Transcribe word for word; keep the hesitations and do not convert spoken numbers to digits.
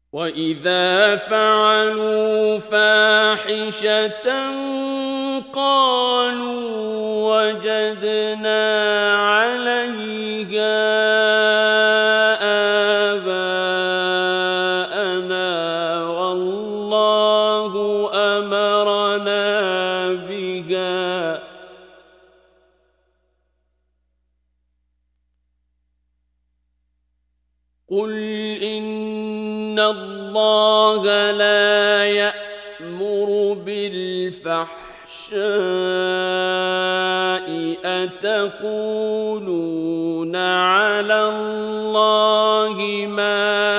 وَإِذَا فَعَلُوا فَاحِشَةً قَالُوا وَجَدْنَا عَلَيْهَا آبَاءَنَا وَاللَّهُ أَمَرَنَا بِهَا ۗ قُلْ إِنَّ اللَّهَ لَا يَأْمُرُ بِالْفَحْشَاءِ أَتَقُولُونَ عَلَى اللَّهِ مَا